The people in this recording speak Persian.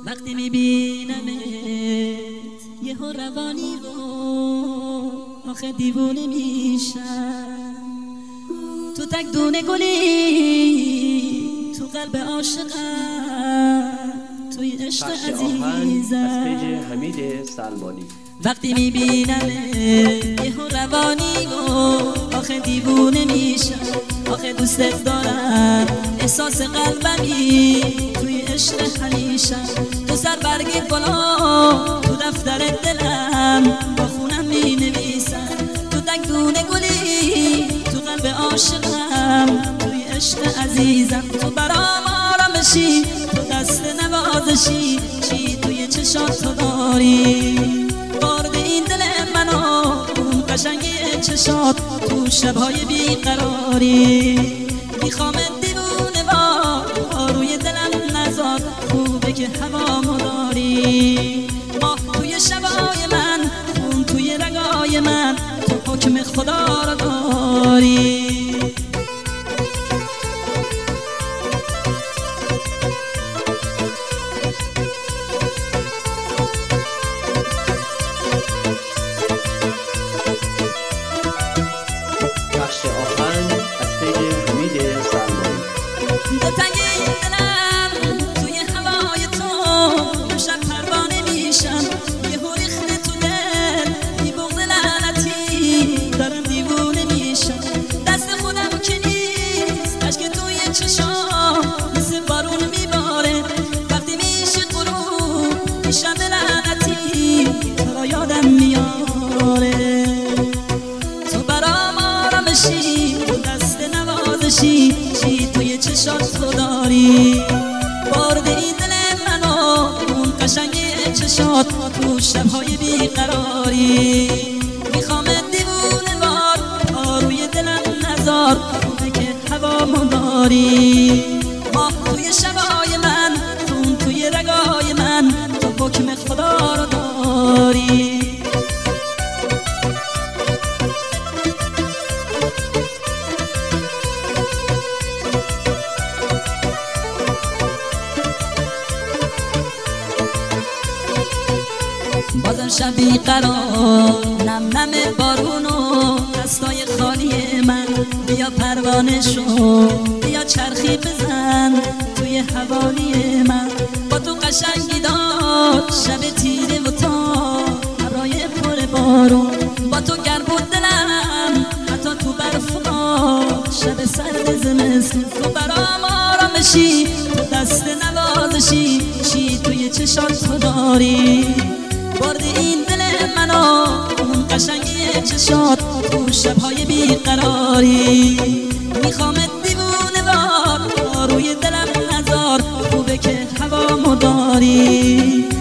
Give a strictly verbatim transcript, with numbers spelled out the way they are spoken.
وقتی میبینمت یه ها روانی رو آخه دیوونه میشم. تو تک دونه گلی تو قلب عاشقم، توی عشق عزیزم. حمید سلمانی. وقتی میبینم یه روانی رو آخه دیوونه میشم، آخه دوستت دارم احساس قلبمی توی عشق همیشم. تو سر برگی بالا تو دفتر دلم با خونم می نویسم. تو تک دونه گلی تو قلب عاشقم، توی عشق عزیزم. تو برام آرامشی، تو دست نوازشی، چی توی چشات تو داری. بارد این دل منو اون قشنگی چشات تو شبهای بیقراری. میخوامت دیوونه وار روی دلم نزار، خوبه که هوامو داری. ماه توی شبای من، خون توی رگای من، تو حکم خدا رو داری. دلتنگی دلم توی هوای تو شب پروانه میشم. یه ریخته تو دل بی بغض لعنتی دارم دیوونه میشم. دست خودم که نیست اشک توی چشام مثل بارون میباره. وقتی میشه غروب میشم لعنتی تو را یادم میاره. تو برام آرامشی، تو دست نوازشی، چی توی چشات تو داری. بارد این دل منو اون قشنگی چشات تو شبهای بیقراری. میخوامت دیوونه وار آروی دلم نزار، خوبه که هوامو داری. ماه توی شبای من، خون توی رگای من، تو حکم خدا رو داری. بازم شب بیقرار، نم نم بارونو دستای خالی من. بیا پروانه شو، بیا چرخی بزن توی حوالی من. با تو قشنگی داد شب تیره و تا ابرای پر بارون. با تو گرم بود دلم حتی تو برف و شب سرد زمستون. تو برام آرامشی، تو دست نوازشی، چی توی چشات تو داری. بارد این دل منو اون قشنگی چشات تو شبهای بیقراری. میخوامت دیوونه وار روی دلم نزار، خوبه که هوامو داری.